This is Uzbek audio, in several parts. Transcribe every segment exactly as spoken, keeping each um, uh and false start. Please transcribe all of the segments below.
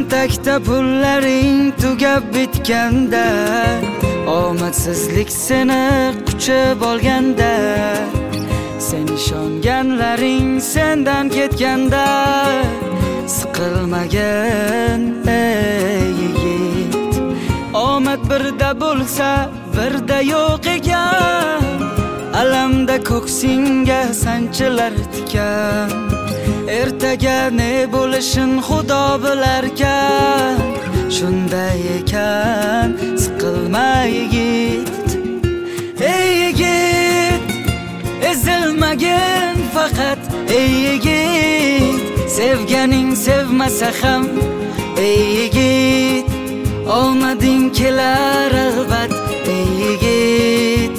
cho'ntakda pullaring tugab bitganda, omadsizlik seni quchib olganda, sen ishonganlaring sendan ketganda, siqilmagin ey yigit. Omad birda bo'lsa, birda yo'q ekan, alamda ko'ksingga sanchilar tikan. Ertaga ne bo'lishin Xudo bilarkan, shunday ekan siqilma yigit. Ey yigit, ezilmagin faqat ey yigit, sevganing sevmasa ham ey yigit, omading kelar albat ey yigit.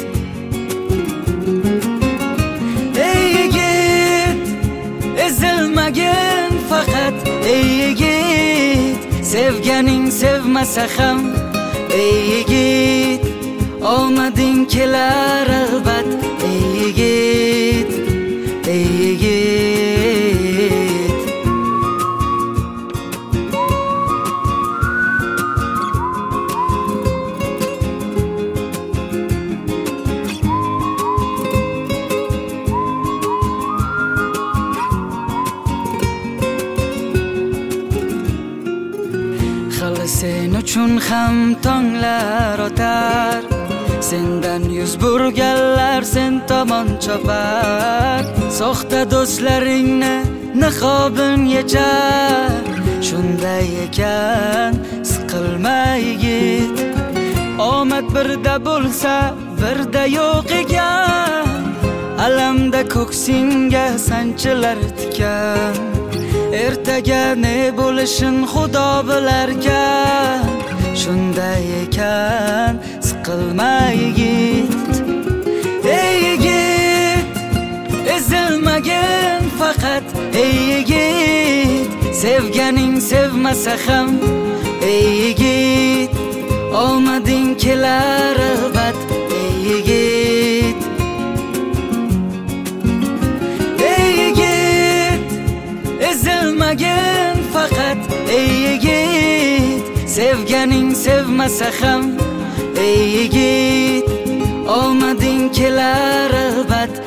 Ey yigit, ezilmagin faqat ey yigit, sevganing sevmasa ham ey yigit, omading kelar albat ey yigit, ey yigit. Hali sen uchun ham tonglar o'tar, sendan yuz burganlar sen tomon chopar. Soxta do'stlaringni niqobin yechar, shunday ekan siqilma yigit. Omad birda bo'lsa, birda yo'q ekan, alamda ko'ksingga sanchilar tikan. Ertaga ne bo'lishin Xudo bilarkan, shunday ekan siqilma yigit. Ey yigit, ezilmagin faqat ey yigit, sevganing sevmasa ham ey yigit, omading kelar albat ey yigit. Ey yigit, ezilmagin faqat ey yigit, sevganing sevmasa ham ey yigit, omading kelar albat